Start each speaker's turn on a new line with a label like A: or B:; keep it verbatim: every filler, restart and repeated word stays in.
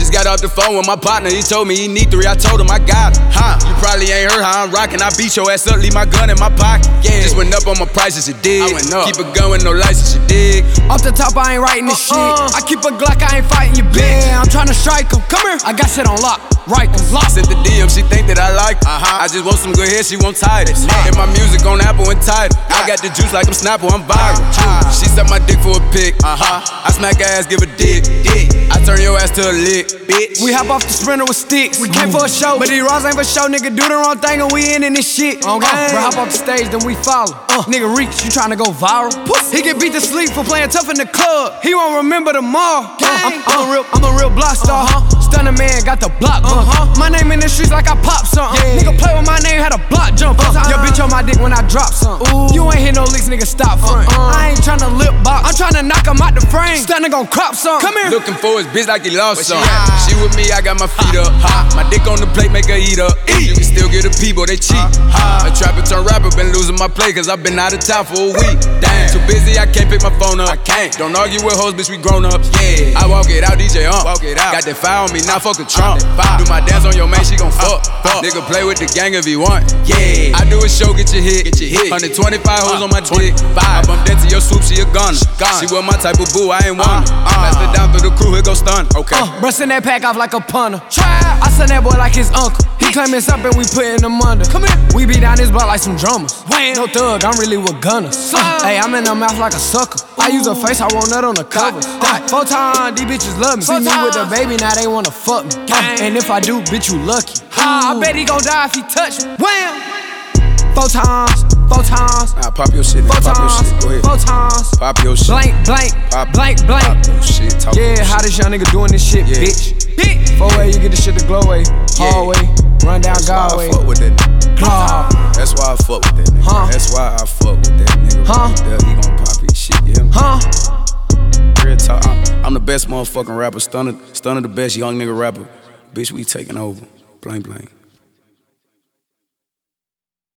A: Just got off the phone with my partner, he told me he need three, I told him I got it. Huh? You probably ain't heard how I'm rockin', I beat your ass up, leave my gun in my pocket. Yeah. Just went up on my prices, you dig? I went up. Keep a gun with no license, you dig?
B: Off the top, I ain't writing this uh-uh. shit. I keep a Glock, I ain't fighting you, bitch. Yeah, I'm tryna strike him. Come here. I got shit on lock. Right, cause lock.
A: Sent the D M, she think that I like her. Uh-huh. I just want some good hair, she won't tie it. Hit my music on Apple and Tidal. I got the juice like I'm Snapple, I'm viral. Uh-huh. She suck my dick for a pic. Uh-huh. I smack her ass, give a dick. dick. I turn your ass to a lick, bitch.
B: We hop off the Sprinter with sticks. We came for a show, but these raws ain't for show. Nigga, do the wrong thing and we in in this shit. Okay. Uh, bro, hop off the stage, then we follow. Uh. Nigga, reach, you tryna go viral? Pussy. He get beat to sleep for playing tough in the club. He won't remember tomorrow. Uh, I'm, I'm, a real, I'm a real block star. Uh-huh. Stunner man, got the block bump. Uh-huh. My name in the streets like I pop something. Yeah. Nigga play with my name, had a block jump. Uh-huh. Your bitch on my dick when I drop something. Ooh. You ain't hit no leaks, nigga, stop front. Uh-uh. I ain't tryna lip box, I'm tryna knock him out the frame. Stunner gon' crop something. Come here.
A: Looking for his bitch like he lost something. She, she with me, I got my feet up. Ha. My dick on the plate, make her eat up. Eat. You can still get the people, they cheat. Uh, a trapper turn rapper, been losing my play, cause I been out of town for a week. Damn. Too busy, I can't pick my phone up. I can't. Don't argue with hoes, bitch, we grown ups. Yeah. I walk it out, D J Ump. Walk it out. Got that fire on me, now fuck a Trump. Do my dance on your man, she gon' fuck. fuck. Nigga play with the gang if he want. Yeah. I do a show, get your hit. Get your hit. one twenty-five hoes uh, on my dick. I bump into your swoop, she a gunner. She was my type of boo, I ain't one. Uh, uh, Master down through the crew, here go stun. Okay. Uh,
B: Bustin' that pack off like a punter. I send that boy like his uncle. He claimin' something, we puttin' him under. Come here. We be down his block like some drummers. Wham. No thug, I'm really with gunners. Uh, hey, I'm in the mouth like a sucker. Ooh. I use a face, I want nut on the covers. Uh, four times, these bitches love me. Four See times. me with the baby, now they wanna fuck me. Uh, and if I do, bitch, you lucky. Uh, I bet he gon' die if he touch me. Wham! Four times, four times.
A: Nah, pop your shit,
B: four
A: pop
B: times,
A: your shit. Go ahead.
B: Four times.
A: Pop your shit.
B: Blank, blank,
A: pop,
B: blank, blank.
A: Pop your shit, talk
B: yeah, how this young nigga doing this shit, yeah. bitch? Bitch. Four way, you get the shit the glow way. Yeah. Hallway, run down God way.
A: That's why I fuck with that nigga.
B: Nah.
A: That's why I fuck with that nigga.
B: Huh?
A: That's why I fuck with that nigga.
B: Huh?
A: Right there, he gon' pop his shit, you hear me?
B: Huh?
A: Real talk, I'm, I'm the best motherfucking rapper. Stunner, Stunner the best young nigga rapper. Bitch, we taking over. Blank, blank.